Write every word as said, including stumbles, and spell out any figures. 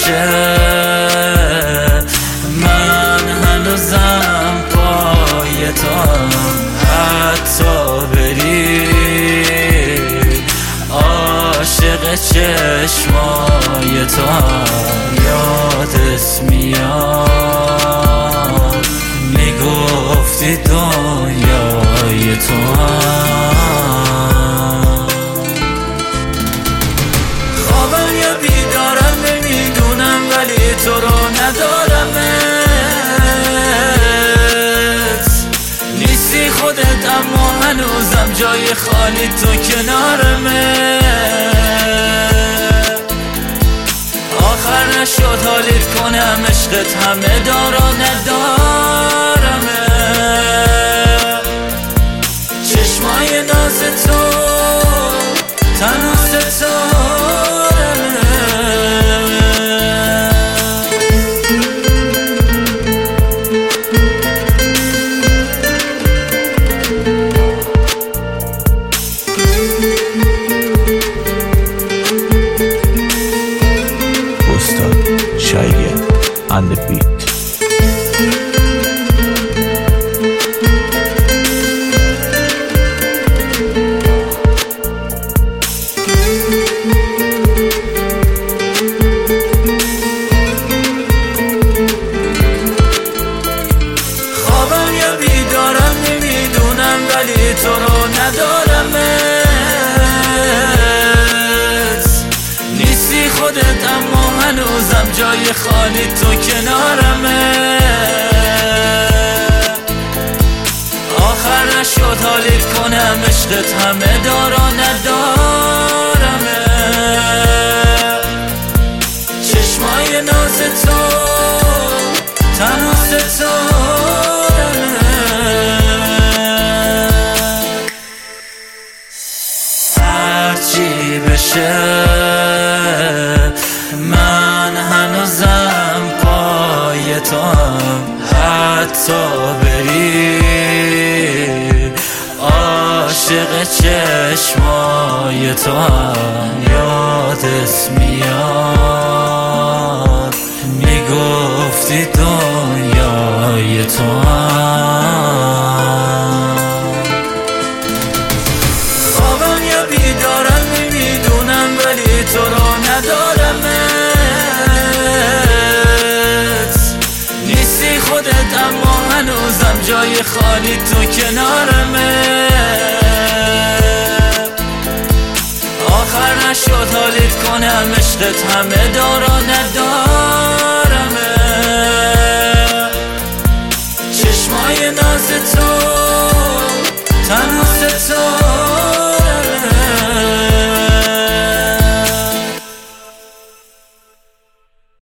بشه من هنوزم پای توام، حتی بری عاشق چشمای توام. یادت میاد میگفتی دنیای توام. خوابم یا بیدارم نمیدونم ولی تو رو ندارمت. نیستی خودت اما هنوزم جای خالی تو کنارمه. آخر نشد حالیت کنم عشقت همه دارا ندارمه. چشمای ناز تو تنها ستارمه. Shaya on the beat. خوابم یا بیدارم نمیدونم ولی تو رو ندارمت. نیستی خودت اما هنوزم جای خالی تو کنارمه. آخر نشد حالیت کنم عشقت همه دارا ندارمه. چشمای ناز تو تنها ستارمه. هرچی بشه من هنوزم پای توام، حتی بری عاشق چشمای توام. یادت میاد میگفتی دنیای توام. خوابم یا بیدارم نمیدونم ولی تو رو ندارمت. نیستی خودت اما هنوزم جای خالی تو کنارمه. آخر نشد حالیت کنم عشقت همه دارا ندارمه.